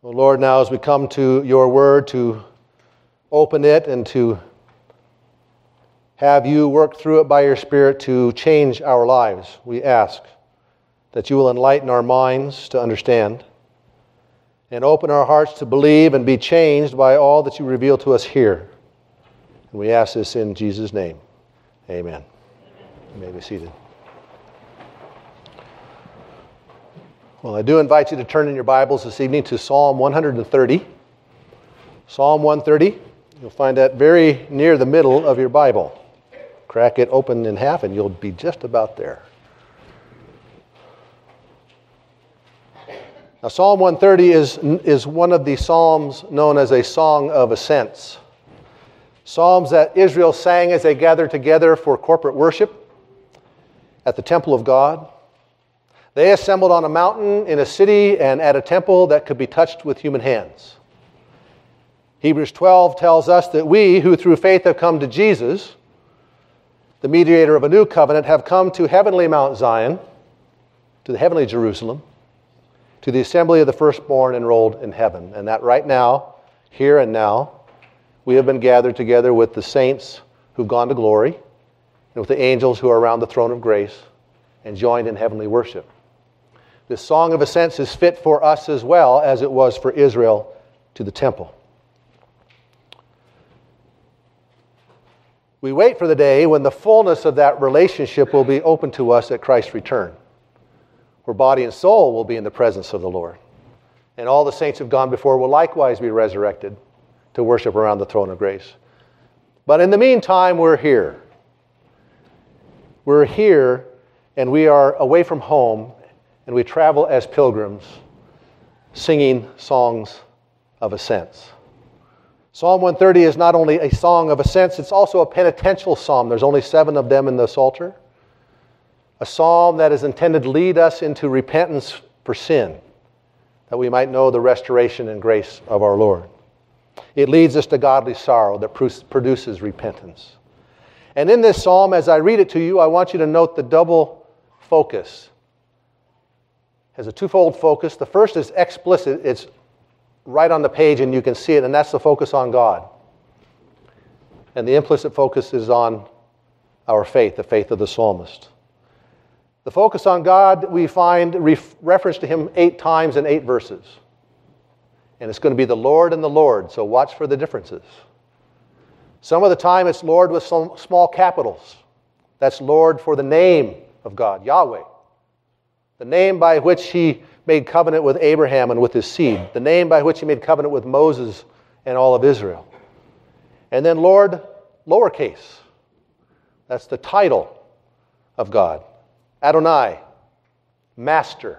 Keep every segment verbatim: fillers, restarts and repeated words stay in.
Oh Lord, now as we come to your word to open it and to have you work through it by your Spirit to change our lives, we ask that you will enlighten our minds to understand and open our hearts to believe and be changed by all that you reveal to us here. And we ask this in Jesus' name. Amen. You may be seated. Well, I do invite you to turn in your Bibles this evening to Psalm one thirty. Psalm one thirty. You'll find that very near the middle of your Bible. Crack it open in half and you'll be just about there. Now, Psalm one thirty is, is one of the psalms known as a song of ascents. Psalms that Israel sang as they gathered together for corporate worship at the temple of God. They assembled on a mountain in a city and at a temple that could be touched with human hands. Hebrews twelve tells us that we, who through faith have come to Jesus, the mediator of a new covenant, have come to heavenly Mount Zion, to the heavenly Jerusalem, to the assembly of the firstborn enrolled in heaven. And that right now, here and now, we have been gathered together with the saints who've gone to glory and with the angels who are around the throne of grace and joined in heavenly worship. This song of ascents is fit for us as well as it was for Israel to the temple. We wait for the day when the fullness of that relationship will be open to us at Christ's return, where body and soul will be in the presence of the Lord. And all the saints who've gone before will likewise be resurrected to worship around the throne of grace. But in the meantime, we're here. We're here and we are away from home and we travel as pilgrims singing songs of ascents. Psalm one thirty is not only a song of ascents, it's also a penitential psalm. There's only seven of them in the Psalter. A psalm that is intended to lead us into repentance for sin, that we might know the restoration and grace of our Lord. It leads us to godly sorrow that produces repentance. And in this psalm, as I read it to you, I want you to note the double focus. It has a twofold focus. The first is explicit. It's right on the page and you can see it, and that's the focus on God. And the implicit focus is on our faith, the faith of the psalmist. The focus on God, we find ref- reference to Him eight times in eight verses. And it's going to be the Lord and the Lord, so watch for the differences. Some of the time it's Lord with some small capitals. That's Lord for the name of God, Yahweh. The name by which He made covenant with Abraham and with his seed. The name by which He made covenant with Moses and all of Israel. And then Lord, lowercase. That's the title of God. Adonai, Master,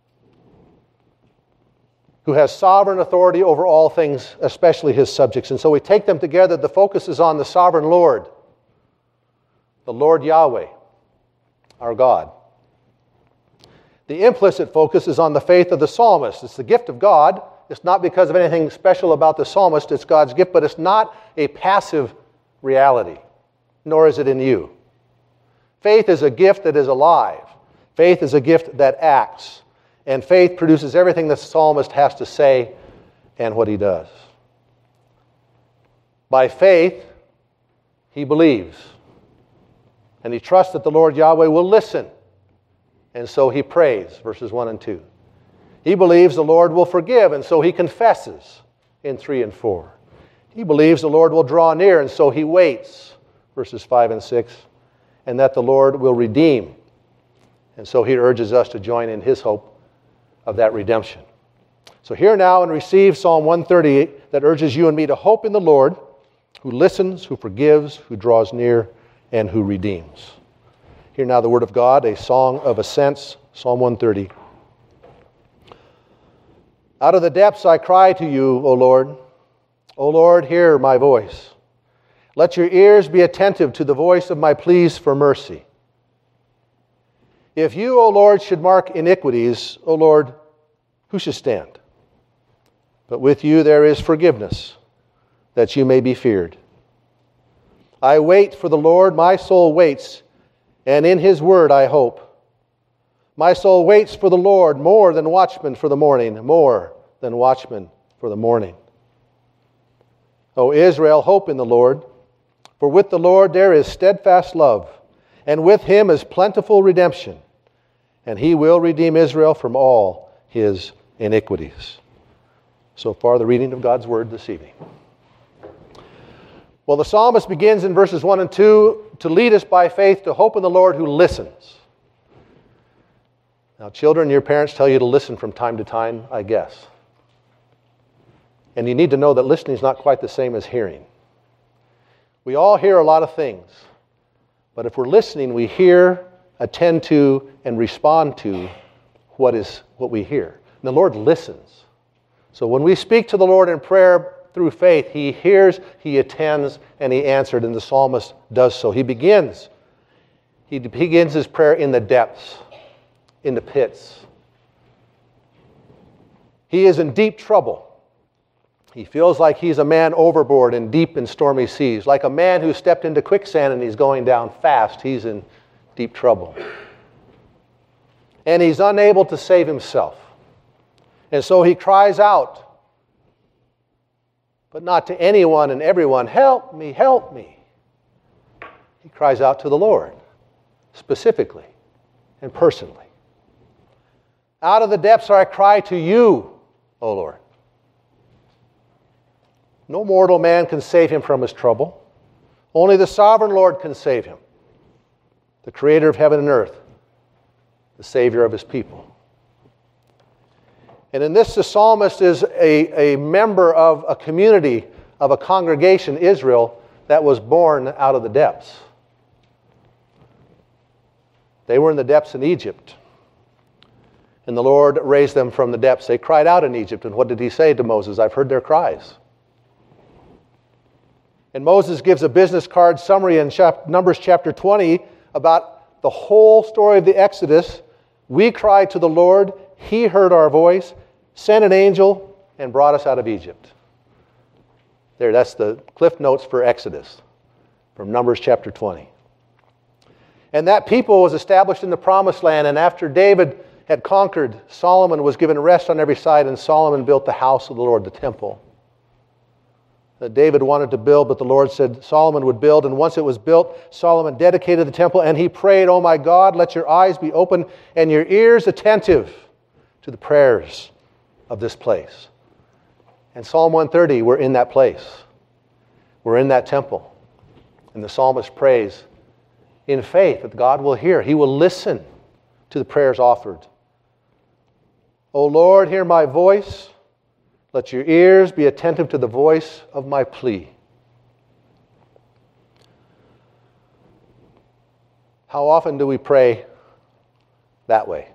who has sovereign authority over all things, especially His subjects. And so we take them together. The focus is on the sovereign Lord, the Lord Yahweh, our God. The implicit focus is on the faith of the psalmist. It's the gift of God. It's not because of anything special about the psalmist. It's God's gift, but it's not a passive reality, nor is it in you. Faith is a gift that is alive. Faith is a gift that acts. And faith produces everything the psalmist has to say and what he does. By faith, he believes. And he trusts that the Lord Yahweh will listen. And so he prays, verses one and two. He believes the Lord will forgive, and so he confesses in three and four. He believes the Lord will draw near, and so he waits, verses five and six. And that the Lord will redeem. And so he urges us to join in his hope of that redemption. So hear now and receive Psalm one thirty-eight that urges you and me to hope in the Lord, who listens, who forgives, who draws near, and who redeems. Hear now the word of God, a song of ascents, Psalm one thirty. Out of the depths I cry to you, O Lord. O Lord, hear my voice. Let your ears be attentive to the voice of my pleas for mercy. If you, O Lord, should mark iniquities, O Lord, who should stand? But with you there is forgiveness, that you may be feared. I wait for the Lord, my soul waits, and in his word I hope. My soul waits for the Lord more than watchmen for the morning, more than watchmen for the morning. O Israel, hope in the Lord, for with the Lord there is steadfast love, and with him is plentiful redemption, and he will redeem Israel from all his iniquities. So far, the reading of God's word this evening. Well, the psalmist begins in verses one and two to lead us by faith to hope in the Lord who listens. Now, children, your parents tell you to listen from time to time, I guess. And you need to know that listening is not quite the same as hearing. We all hear a lot of things, but if we're listening, we hear, attend to, and respond to what is what we hear. And the Lord listens. So when we speak to the Lord in prayer through faith, he hears, he attends, and he answered, and the psalmist does so. He begins. He begins his prayer in the depths, in the pits. He is in deep trouble. He feels like he's a man overboard in deep and stormy seas, like a man who stepped into quicksand and he's going down fast. He's in deep trouble. And he's unable to save himself. And so he cries out, but not to anyone and everyone, help me, help me. He cries out to the Lord, specifically and personally. Out of the depths I cry to you, O Lord. No mortal man can save him from his trouble. Only the sovereign Lord can save him, the creator of heaven and earth, the savior of his people. And in this, the psalmist is a, a member of a community, of a congregation, Israel, that was born out of the depths. They were in the depths in Egypt. And the Lord raised them from the depths. They cried out in Egypt. And what did he say to Moses? I've heard their cries. And Moses gives a business card summary in Numbers chapter twenty about the whole story of the Exodus. We cried to the Lord. He heard our voice, sent an angel, and brought us out of Egypt. There, that's the Cliff Notes for Exodus from Numbers chapter twenty. And that people was established in the Promised Land, and after David had conquered, Solomon was given rest on every side, and Solomon built the house of the Lord, the temple. That David wanted to build, but the Lord said Solomon would build, and once it was built, Solomon dedicated the temple, and he prayed, "Oh my God, let your eyes be open and your ears attentive to the prayers of this place." And Psalm one thirty, we're in that place. We're in that temple. And the psalmist prays in faith that God will hear. He will listen to the prayers offered. "O Lord, hear my voice. Let your ears be attentive to the voice of my plea." How often do we pray that way?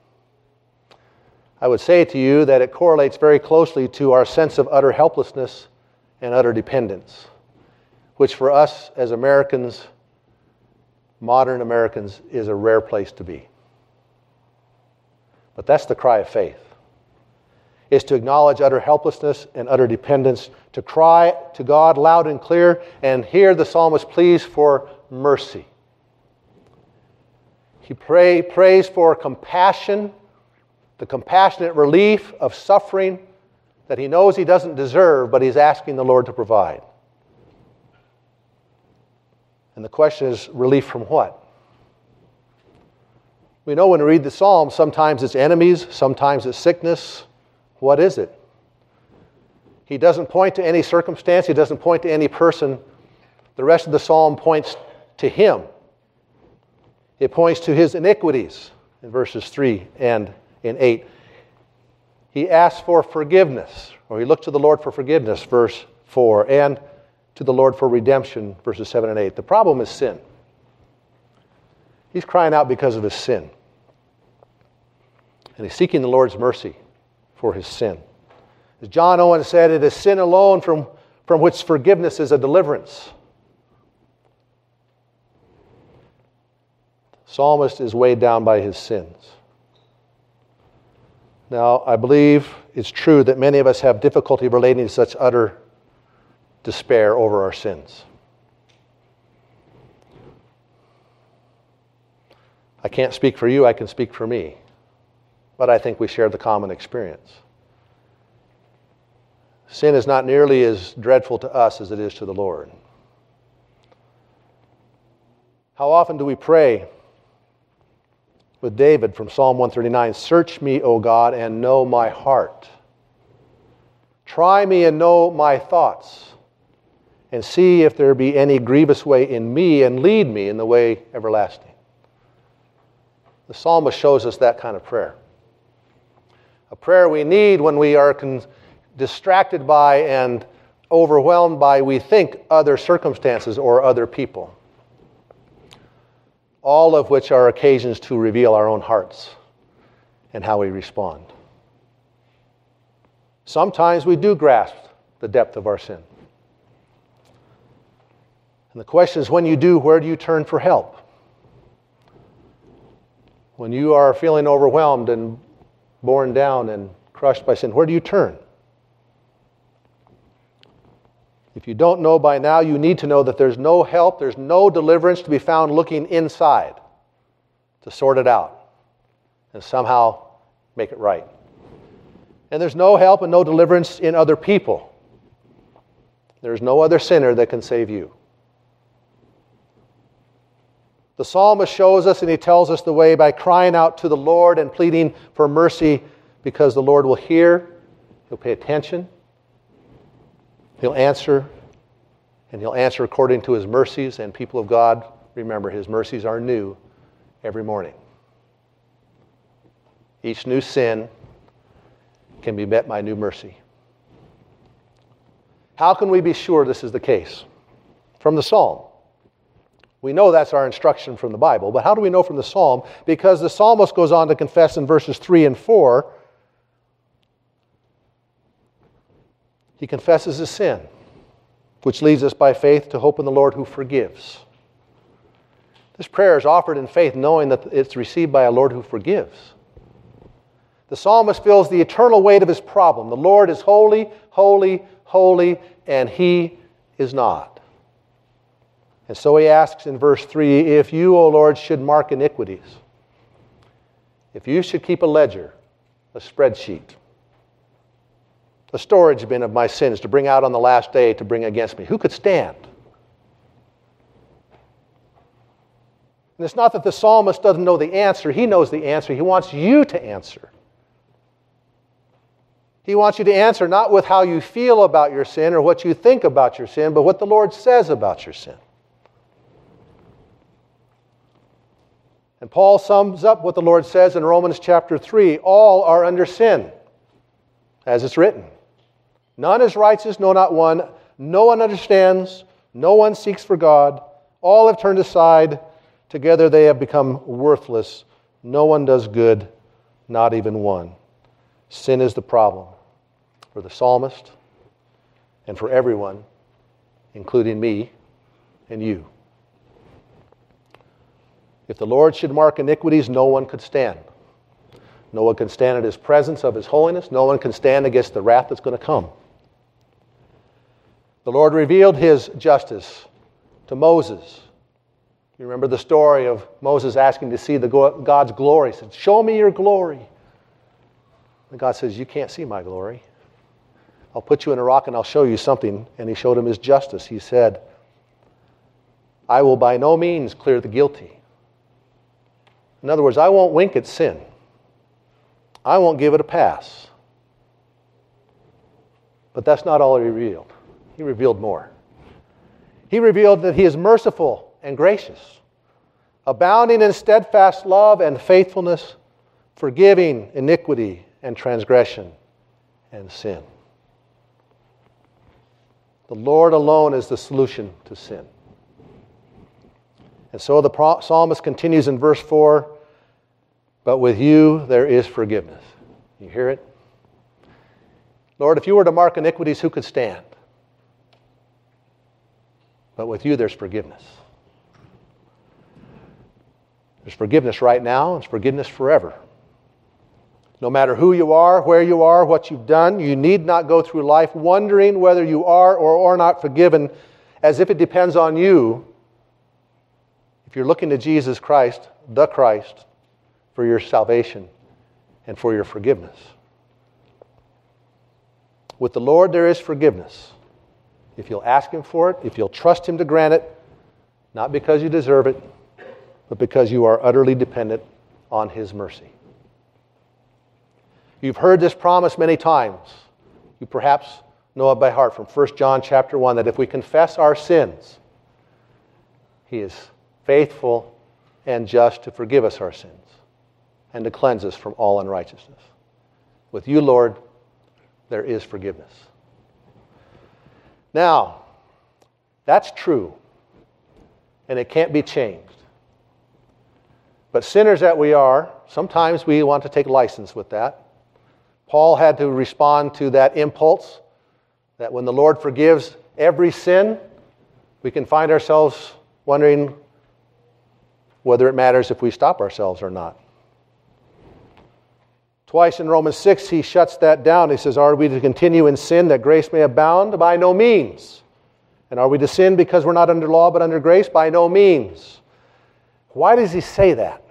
I would say to you that it correlates very closely to our sense of utter helplessness and utter dependence, which for us as Americans, modern Americans, is a rare place to be. But that's the cry of faith, is to acknowledge utter helplessness and utter dependence, to cry to God loud and clear, and hear the psalmist pleas for mercy. He pray, prays for compassion, the compassionate relief of suffering that he knows he doesn't deserve, but he's asking the Lord to provide. And the question is, relief from what? We know when we read the Psalms, sometimes it's enemies, sometimes it's sickness. What is it? He doesn't point to any circumstance. He doesn't point to any person. The rest of the psalm points to him. It points to his iniquities in verses three and in eight. He asks for forgiveness, or he looked to the Lord for forgiveness, verse four, and to the Lord for redemption, verses seven and eight. The problem is sin. He's crying out because of his sin. And he's seeking the Lord's mercy for his sin. As John Owen said, it is sin alone from, from which forgiveness is a deliverance. The psalmist is weighed down by his sins. Now, I believe it's true that many of us have difficulty relating to such utter despair over our sins. I can't speak for you, I can speak for me. But I think we share the common experience. Sin is not nearly as dreadful to us as it is to the Lord. How often do we pray with David from Psalm one thirty-nine, "Search me, O God, and know my heart. Try me and know my thoughts, and see if there be any grievous way in me, and lead me in the way everlasting." The psalmist shows us that kind of prayer. A prayer we need when we are con- distracted by and overwhelmed by, we think, other circumstances or other people. All of which are occasions to reveal our own hearts and how we respond. Sometimes we do grasp the depth of our sin. And the question is, when you do, where do you turn for help? When you are feeling overwhelmed and borne down and crushed by sin, where do you turn? If you don't know by now, you need to know that there's no help, there's no deliverance to be found looking inside to sort it out and somehow make it right. And there's no help and no deliverance in other people. There's no other sinner that can save you. The psalmist shows us and he tells us the way by crying out to the Lord and pleading for mercy, because the Lord will hear, He'll pay attention, He'll answer, and He'll answer according to His mercies. And people of God, remember, His mercies are new every morning. Each new sin can be met by new mercy. How can we be sure this is the case? From the Psalm. We know that's our instruction from the Bible, but how do we know from the Psalm? Because the psalmist goes on to confess in verses three and four, he confesses his sin, which leads us by faith to hope in the Lord who forgives. This prayer is offered in faith, knowing that it's received by a Lord who forgives. The psalmist feels the eternal weight of his problem. The Lord is holy, holy, holy, and He is not. And so he asks in verse three, if you, O Lord, should mark iniquities, if you should keep a ledger, a spreadsheet, a storage bin of my sins to bring out on the last day to bring against me, who could stand? And it's not that the psalmist doesn't know the answer. He knows the answer. He wants you to answer. He wants you to answer not with how you feel about your sin or what you think about your sin, but what the Lord says about your sin. And Paul sums up what the Lord says in Romans chapter three. All are under sin, as it's written. None is righteous, no, not one. No one understands. No one seeks for God. All have turned aside. Together they have become worthless. No one does good, not even one. Sin is the problem for the psalmist and for everyone, including me and you. If the Lord should mark iniquities, no one could stand. No one can stand in His presence of His holiness. No one can stand against the wrath that's going to come. The Lord revealed His justice to Moses. You remember the story of Moses asking to see the God's glory. He said, show me your glory. And God says, you can't see my glory. I'll put you in a rock and I'll show you something. And He showed him His justice. He said, I will by no means clear the guilty. In other words, I won't wink at sin. I won't give it a pass. But that's not all He revealed. He revealed more. He revealed that He is merciful and gracious, abounding in steadfast love and faithfulness, forgiving iniquity and transgression and sin. The Lord alone is the solution to sin. And so the psalmist continues in verse four, but with you there is forgiveness. You hear it? Lord, if you were to mark iniquities, who could stand? But with you there's forgiveness. There's forgiveness right now, and there's forgiveness forever. No matter who you are, where you are, what you've done, you need not go through life wondering whether you are or are not forgiven, as if it depends on you. If you're looking to Jesus Christ, the Christ, for your salvation and for your forgiveness. With the Lord there is forgiveness. If you'll ask Him for it, if you'll trust Him to grant it, not because you deserve it, but because you are utterly dependent on His mercy. You've heard this promise many times. You perhaps know it by heart from First John chapter one, that if we confess our sins, He is faithful and just to forgive us our sins and to cleanse us from all unrighteousness. With you, Lord, there is forgiveness. Now, that's true, and it can't be changed. But sinners that we are, sometimes we want to take license with that. Paul had to respond to that impulse that when the Lord forgives every sin, we can find ourselves wondering whether it matters if we stop ourselves or not. Twice in Romans six, he shuts that down. He says, are we to continue in sin that grace may abound? By no means. And are we to sin because we're not under law but under grace? By no means. Why does he say that?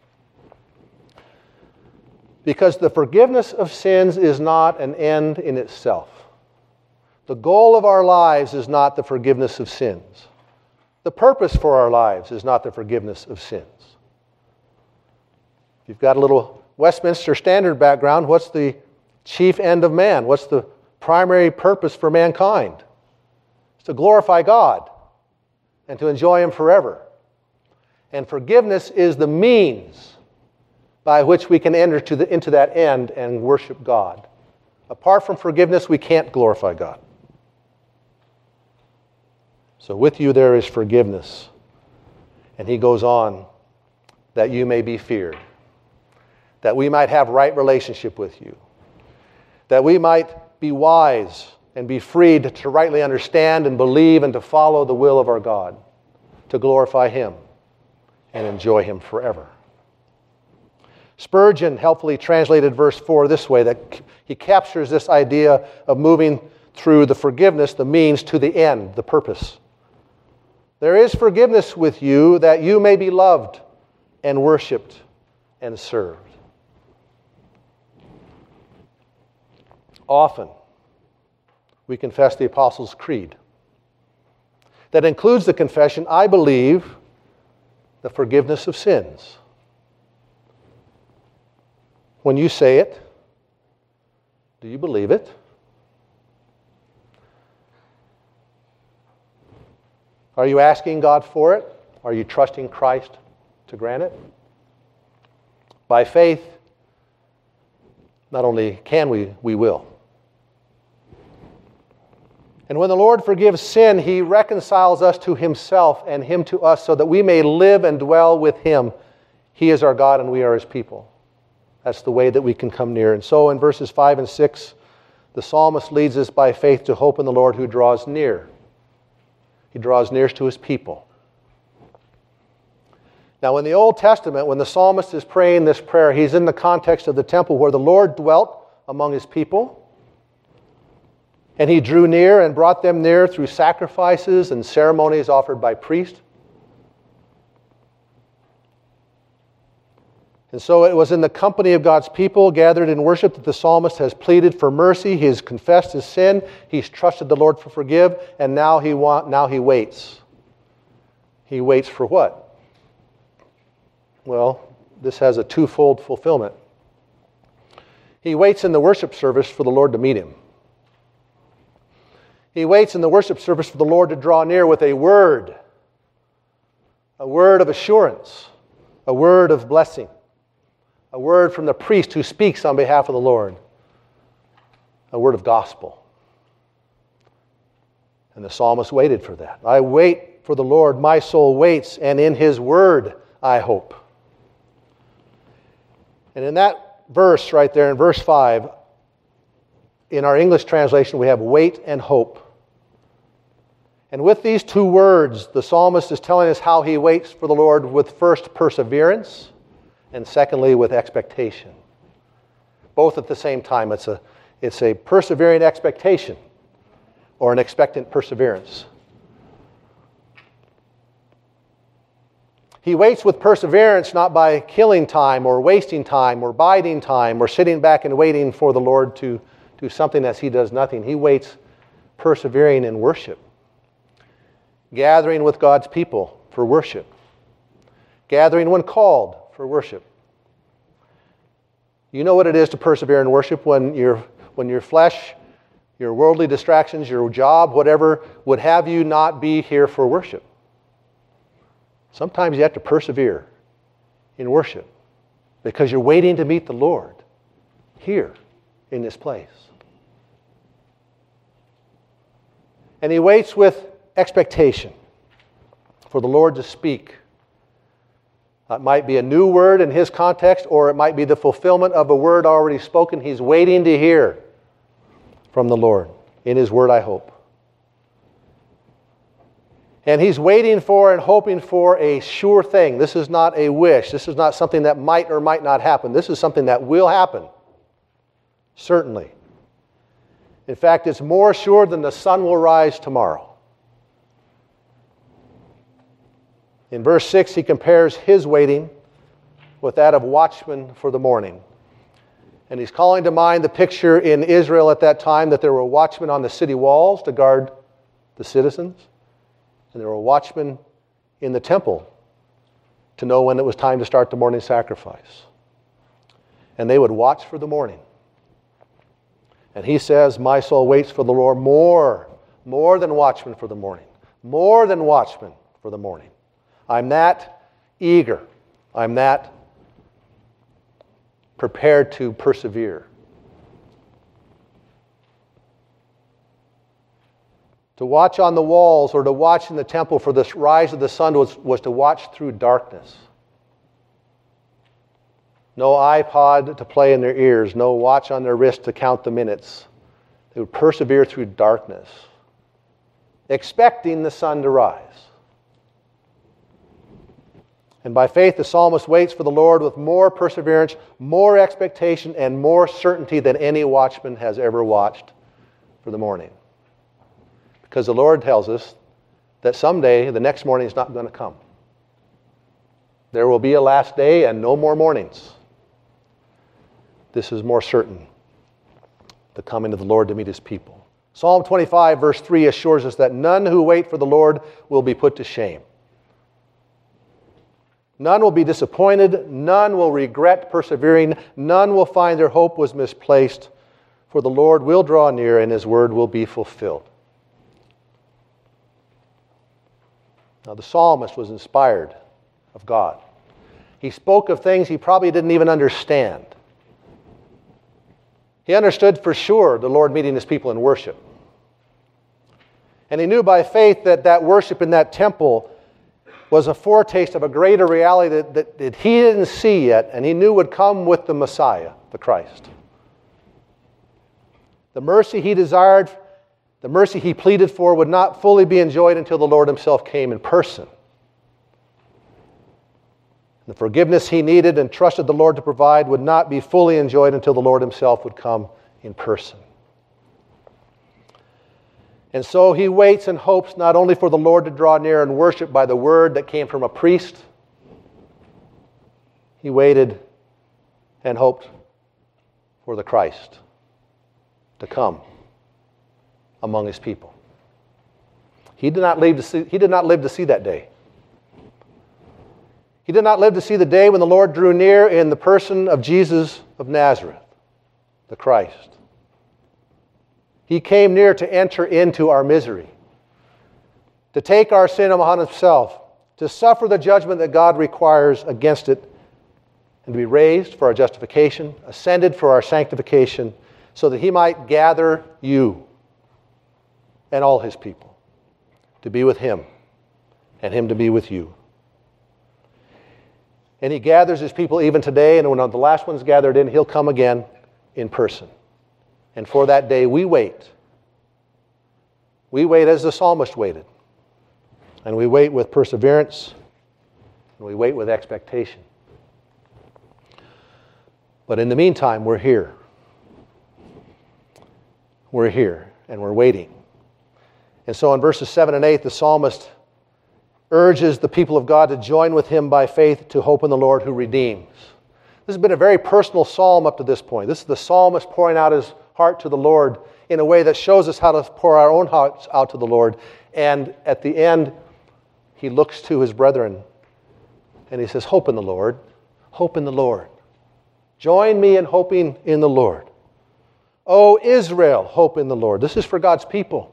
Because the forgiveness of sins is not an end in itself. The goal of our lives is not the forgiveness of sins. The purpose for our lives is not the forgiveness of sins. If you've got a little Westminster Standard background, what's the chief end of man? What's the primary purpose for mankind? It's to glorify God and to enjoy Him forever. And forgiveness is the means by which we can enter to the, into that end and worship God. Apart from forgiveness, we can't glorify God. So with you there is forgiveness. And he goes on, that you may be feared. That we might have right relationship with you. That we might be wise and be freed to rightly understand and believe and to follow the will of our God. To glorify Him and enjoy Him forever. Spurgeon helpfully translated verse four this way, that he captures this idea of moving through the forgiveness, the means, to the end, the purpose. There is forgiveness with you that you may be loved and worshiped and served. Often, we confess the Apostles' Creed. That includes the confession, I believe the forgiveness of sins. When you say it, do you believe it? Are you asking God for it? Are you trusting Christ to grant it? By faith, not only can we, we will. And when the Lord forgives sin, He reconciles us to Himself and Him to us so that we may live and dwell with Him. He is our God and we are His people. That's the way that we can come near. And so in verses five and six, the psalmist leads us by faith to hope in the Lord who draws near. He draws near to His people. Now in the Old Testament, when the psalmist is praying this prayer, he's in the context of the temple where the Lord dwelt among His people. And He drew near and brought them near through sacrifices and ceremonies offered by priests. And so it was in the company of God's people gathered in worship that the psalmist has pleaded for mercy. He has confessed his sin. He's trusted the Lord to forgive. And now he want, now he waits. He waits for what? Well, this has a twofold fulfillment. He waits in the worship service for the Lord to meet him. He waits in the worship service for the Lord to draw near with a word. A word of assurance. A word of blessing. A word from the priest who speaks on behalf of the Lord. A word of gospel. And the psalmist waited for that. I wait for the Lord, my soul waits, and in His word I hope. And in that verse right there, in verse five, in our English translation we have wait and hope. And with these two words, the psalmist is telling us how he waits for the Lord with first perseverance, and secondly, with expectation. Both at the same time. It's a, it's a persevering expectation or an expectant perseverance. He waits with perseverance not by killing time or wasting time or biding time or sitting back and waiting for the Lord to, do something as he does nothing. He waits, persevering in worship. Gathering with God's people for worship. Gathering when called for worship. You know what it is to persevere in worship when your when your flesh, your worldly distractions, your job, whatever, would have you not be here for worship. Sometimes you have to persevere in worship because you're waiting to meet the Lord here in this place. And he waits with expectation for the Lord to speak. It might be a new word in his context, or it might be the fulfillment of a word already spoken. He's waiting to hear from the Lord in his word, I hope. And he's waiting for and hoping for a sure thing. This is not a wish. This is not something that might or might not happen. This is something that will happen. Certainly. In fact, it's more sure than the sun will rise tomorrow. In verse six, he compares his waiting with that of watchmen for the morning. And he's calling to mind the picture in Israel at that time that there were watchmen on the city walls to guard the citizens. And there were watchmen in the temple to know when it was time to start the morning sacrifice. And they would watch for the morning. And he says, my soul waits for the Lord more, more than watchmen for the morning. More than watchmen for the morning. I'm that eager. I'm that prepared to persevere. To watch on the walls or to watch in the temple for the rise of the sun was, was to watch through darkness. No iPod to play in their ears, no watch on their wrist to count the minutes. They would persevere through darkness, expecting the sun to rise. And by faith, the psalmist waits for the Lord with more perseverance, more expectation, and more certainty than any watchman has ever watched for the morning. Because the Lord tells us that someday the next morning is not going to come. There will be a last day and no more mornings. This is more certain, the coming of the Lord to meet his people. Psalm twenty-five, verse three assures us that none who wait for the Lord will be put to shame. None will be disappointed. None will regret persevering. None will find their hope was misplaced. For the Lord will draw near and his word will be fulfilled. Now, the psalmist was inspired of God. He spoke of things he probably didn't even understand. He understood for sure the Lord meeting his people in worship. And he knew by faith that that worship in that temple was a foretaste of a greater reality that, that, that he didn't see yet, and he knew would come with the Messiah, the Christ. The mercy he desired, the mercy he pleaded for, would not fully be enjoyed until the Lord himself came in person. The forgiveness he needed and trusted the Lord to provide would not be fully enjoyed until the Lord himself would come in person. And so he waits and hopes not only for the Lord to draw near and worship by the word that came from a priest. He waited and hoped for the Christ to come among his people. He did not live to see, he did not live to see that day. He did not live to see the day when the Lord drew near in the person of Jesus of Nazareth, the Christ. He came near to enter into our misery, to take our sin upon himself, to suffer the judgment that God requires against it, and to be raised for our justification, ascended for our sanctification, so that he might gather you and all his people to be with him and him to be with you. And he gathers his people even today, and when the last one's gathered in, he'll come again in person. And for that day, we wait. We wait as the psalmist waited. And we wait with perseverance, and we wait with expectation. But in the meantime, we're here. We're here, and we're waiting. And so in verses seven and eight, the psalmist urges the people of God to join with him by faith to hope in the Lord who redeems. This has been a very personal psalm up to this point. This is the psalmist pouring out his heart to the Lord in a way that shows us how to pour our own hearts out to the Lord. And at the end, he looks to his brethren and he says, hope in the Lord, hope in the Lord. Join me in hoping in the Lord. O Israel, hope in the Lord. This is for God's people.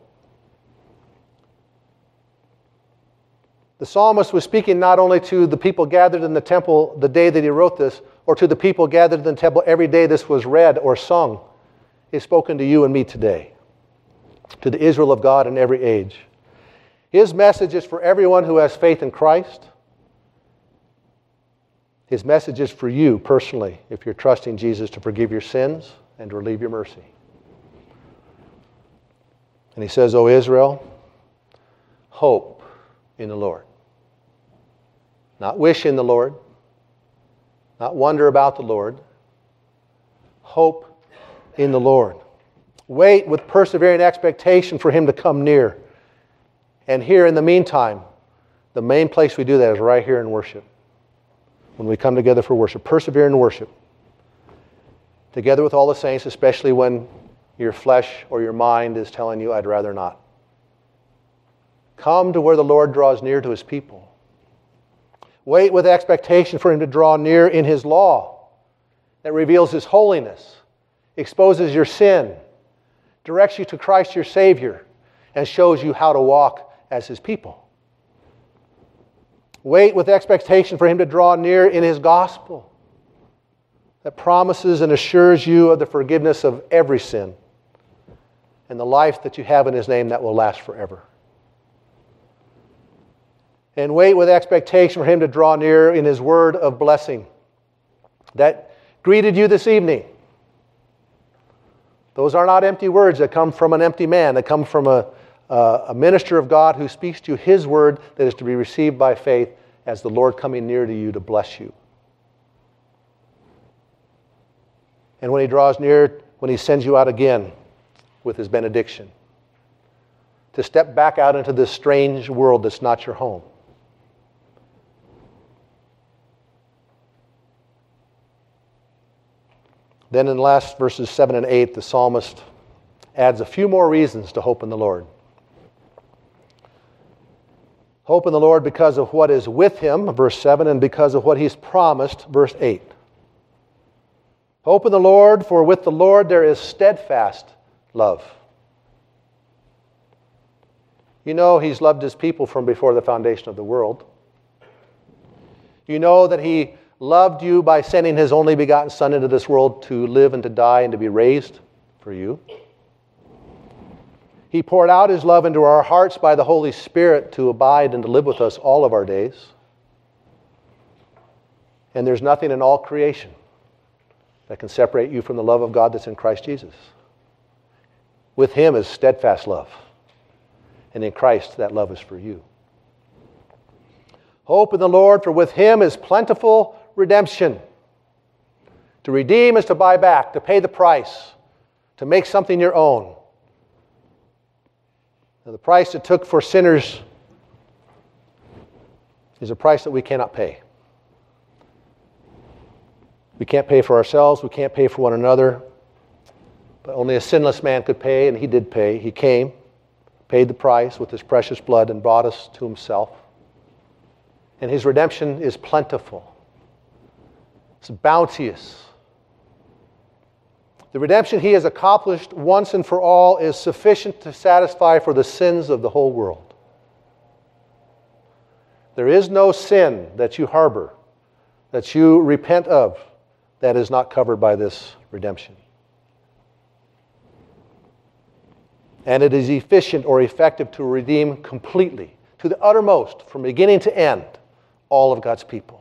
The psalmist was speaking not only to the people gathered in the temple the day that he wrote this, or to the people gathered in the temple every day this was read or sung. He's spoken to you and me today, to the Israel of God in every age. His message is for everyone who has faith in Christ. His message is for you personally, if you're trusting Jesus to forgive your sins and to relieve your mercy. And he says, O Israel, hope in the Lord. Not wish in the Lord, not wonder about the Lord. Hope in the Lord. Wait with persevering expectation for him to come near. And here in the meantime, the main place we do that is right here in worship. When we come together for worship, persevere in worship. Together with all the saints, especially when your flesh or your mind is telling you, I'd rather not. Come to where the Lord draws near to his people. Wait with expectation for him to draw near in his law that reveals his holiness, exposes your sin, directs you to Christ your Savior, and shows you how to walk as his people. Wait with expectation for him to draw near in his gospel that promises and assures you of the forgiveness of every sin and the life that you have in his name that will last forever. And wait with expectation for him to draw near in his word of blessing that greeted you this evening. Those are not empty words that come from an empty man. They come from a, uh, a minister of God who speaks to you his word that is to be received by faith as the Lord coming near to you to bless you. And when he draws near, when he sends you out again with his benediction, to step back out into this strange world that's not your home. Then in the last verses seven and eight, the psalmist adds a few more reasons to hope in the Lord. Hope in the Lord because of what is with him, verse seven, and because of what he's promised, verse eight. Hope in the Lord, for with the Lord there is steadfast love. You know he's loved his people from before the foundation of the world. You know that he loved you by sending his only begotten Son into this world to live and to die and to be raised for you. He poured out his love into our hearts by the Holy Spirit to abide and to live with us all of our days. And there's nothing in all creation that can separate you from the love of God that's in Christ Jesus. With him is steadfast love. And in Christ, that love is for you. Hope in the Lord, for with him is plentiful redemption. To redeem is to buy back, to pay the price, to make something your own. Now, the price it took for sinners is a price that we cannot pay. We can't pay for ourselves, we can't pay for one another, but only a sinless man could pay, and he did pay. He came, paid the price with his precious blood, and brought us to himself. And his redemption is plentiful. It's bounteous. The redemption he has accomplished once and for all is sufficient to satisfy for the sins of the whole world. There is no sin that you harbor, that you repent of, that is not covered by this redemption. And it is efficient or effective to redeem completely, to the uttermost, from beginning to end, all of God's people.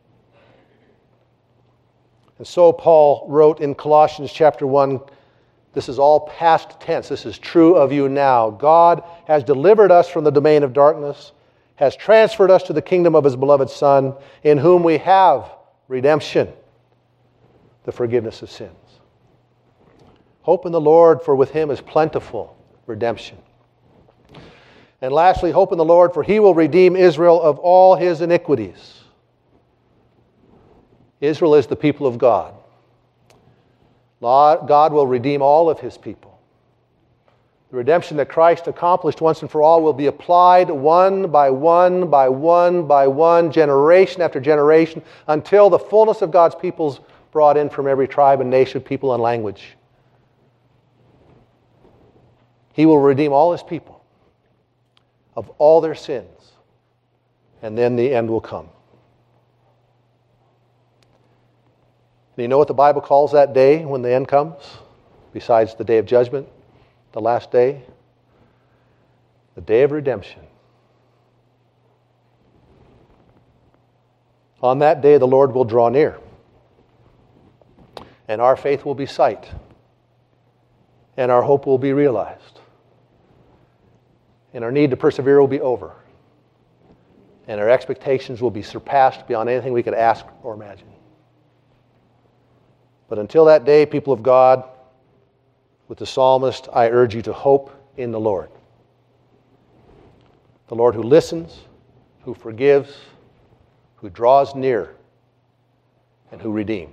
And so Paul wrote in Colossians chapter one, this is all past tense. This is true of you now. God has delivered us from the domain of darkness, has transferred us to the kingdom of his beloved Son, in whom we have redemption, the forgiveness of sins. Hope in the Lord, for with him is plentiful redemption. And lastly, hope in the Lord, for he will redeem Israel of all his iniquities. Israel is the people of God. God will redeem all of his people. The redemption that Christ accomplished once and for all will be applied one by one by one by one, generation after generation, until the fullness of God's people is brought in from every tribe and nation, people and language. He will redeem all his people of all their sins, and then the end will come. And you know what the Bible calls that day when the end comes? Besides the day of judgment, the last day? The day of redemption. On that day, the Lord will draw near, and our faith will be sight, and our hope will be realized, and our need to persevere will be over, and our expectations will be surpassed beyond anything we could ask or imagine. But until that day, people of God, with the psalmist, I urge you to hope in the Lord. The Lord who listens, who forgives, who draws near, and who redeems.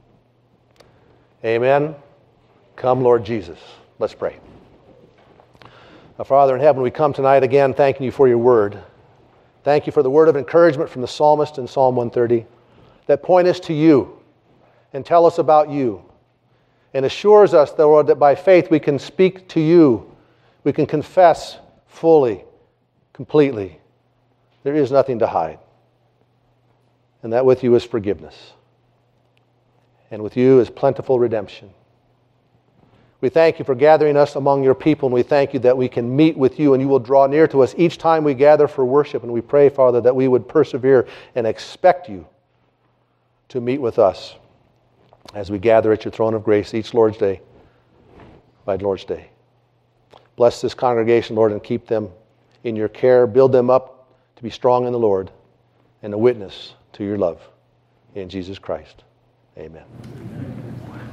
Amen. Come, Lord Jesus. Let's pray. Our Father in heaven, we come tonight again thanking you for your word. Thank you for the word of encouragement from the psalmist in Psalm one thirty that point us to you and tell us about you, and assures us, Lord, that by faith we can speak to you. We can confess fully, completely. There is nothing to hide. And that with you is forgiveness. And with you is plentiful redemption. We thank you for gathering us among your people, and we thank you that we can meet with you, and you will draw near to us each time we gather for worship. And we pray, Father, that we would persevere and expect you to meet with us as we gather at your throne of grace each Lord's Day by Lord's Day. Bless this congregation, Lord, and keep them in your care. Build them up to be strong in the Lord and a witness to your love. In Jesus Christ, amen.